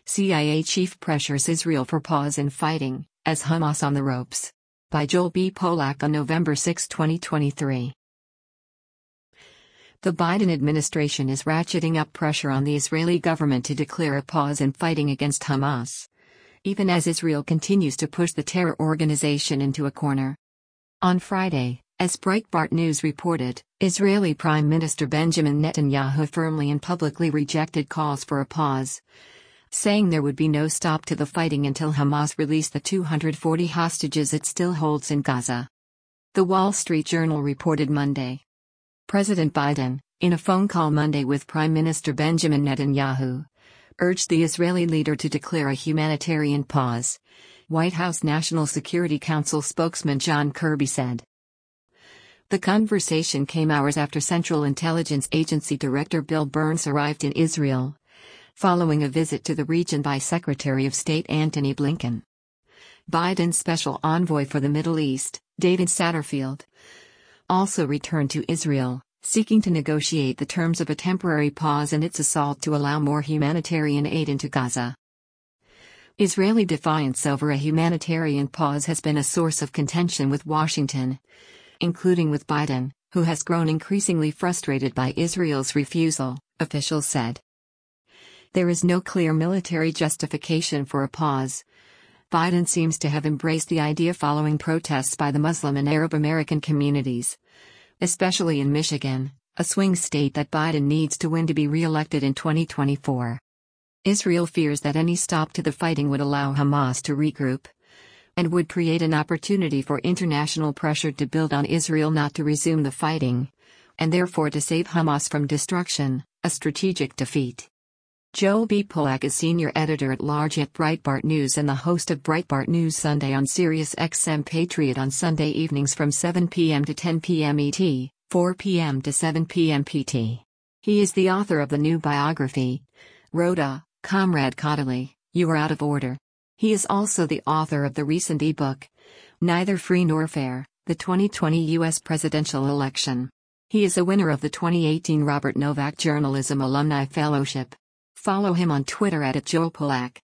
CIA chief pressures Israel for pause in fighting, as Hamas on the ropes. By Joel B. Polak on November 6, 2023. The Biden administration is ratcheting up pressure on the Israeli government to declare a pause in fighting against Hamas, even as Israel continues to push the terror organization into a corner. On Friday, as Breitbart News reported, Israeli Prime Minister Benjamin Netanyahu firmly and publicly rejected calls for a pause, saying there would be no stop to the fighting until Hamas released the 240 hostages it still holds in Gaza. The Wall Street Journal reported Monday. President Biden, in a phone call Monday with Prime Minister Benjamin Netanyahu, urged the Israeli leader to declare a humanitarian pause, White House National Security Council spokesman John Kirby said. The conversation came hours after Central Intelligence Agency Director Bill Burns arrived in Israel, following a visit to the region by Secretary of State Antony Blinken. Biden's special envoy for the Middle East, David Satterfield, also returned to Israel, seeking to negotiate the terms of a temporary pause in its assault to allow more humanitarian aid into Gaza. Israeli defiance over a humanitarian pause has been a source of contention with Washington, including with Biden, who has grown increasingly frustrated by Israel's refusal, officials said. There is no clear military justification for a pause. Biden seems to have embraced the idea following protests by the Muslim and Arab American communities, especially in Michigan, a swing state that Biden needs to win to be re-elected in 2024. Israel fears that any stop to the fighting would allow Hamas to regroup, and would create an opportunity for international pressure to build on Israel not to resume the fighting, and therefore to save Hamas from destruction, a strategic defeat. Joel B. Polak is senior editor-at-large at Breitbart News and the host of Breitbart News Sunday on Sirius XM Patriot on Sunday evenings from 7 p.m. to 10 p.m. ET, 4 p.m. to 7 p.m. PT. He is the author of the new biography, Rhoda, Comrade Caudaly, You Are Out of Order. He is also the author of the recent ebook, Neither Free Nor Fair, the 2020 U.S. Presidential Election. He is a winner of the 2018 Robert Novak Journalism Alumni Fellowship. Follow him on Twitter @JoelPolak.